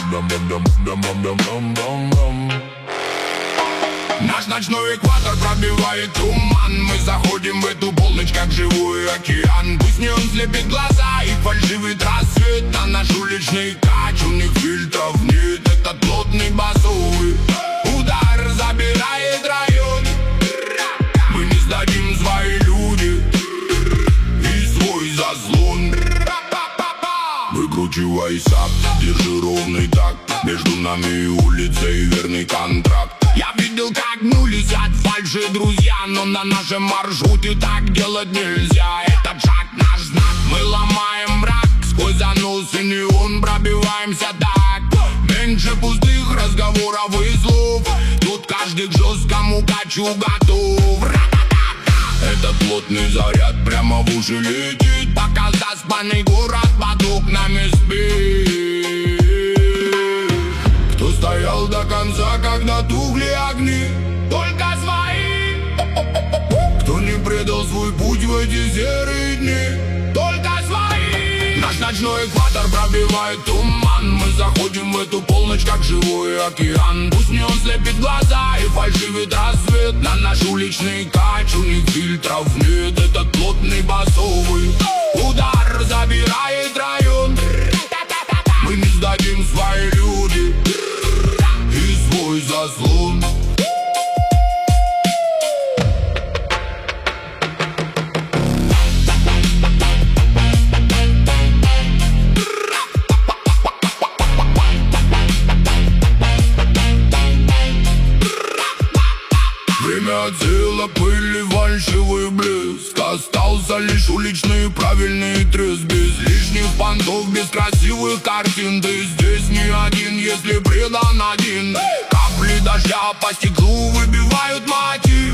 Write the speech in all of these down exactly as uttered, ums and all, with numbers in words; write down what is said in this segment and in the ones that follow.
Наш ночной экватор пробивает туман. Мы заходим в эту полночь, как живой океан. Пусть не он слепит глаза и фальшивит рассвет. На наш уличный кач, у них фильтров нет. Этот плотный басовый удар забирает район. Мы не сдадим свои люди и свой заслон. Выкручивайся, держи ровный такт. Между нами и улицей верный контракт. Я видел, как гнулись от фальши друзья, но на нашем маршруте так делать нельзя. Этот шаг наш знак, мы ломаем мрак. Сквозь занос и неон пробиваемся так. Меньше пустых разговоров и слов. Тут каждый к жесткому качу готов. Этот плотный заряд прямо в уши летит, пока заспанный город под окнами спит. Кто стоял до конца, когда тухли огни? Только свои. Кто не предал свой путь в эти серые дни? Только свои. Наш ночной экватор пробивает туман. Мы заходим в эту полночь, как живой океан. Пусть не он слепит глаза и фальшивит рассвет. На наш уличный кач, у них фильтров нет. Этот плотный басовый удар забирает район. Мы не сдадим свои люди и свой заслон. Время отсела пыли, фальшивый блеск. Остался лишь уличный правильный треск. Без лишних понтов, без красивых картин. Ты здесь не один, если предан один. Капли дождя по стеклу выбивают мотив.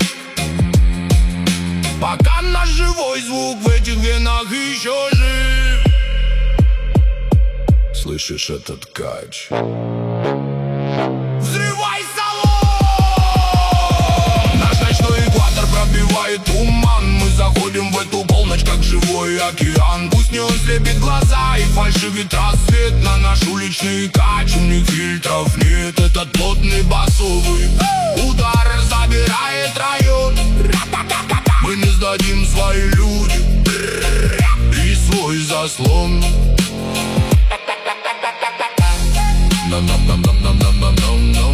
Пока наш живой звук в этих венах еще жив. Слышишь этот кач? Взрывай пробивает туман. Мы заходим в эту полночь, как живой океан. Пусть не он слепит глаза и фальшивит рассвет. На наш уличный кач, у них фильтров нет. Этот плотный басовый удар забирает район. Мы не сдадим свои люди и свой заслон. На-на-на-на-на-на-на-на-на.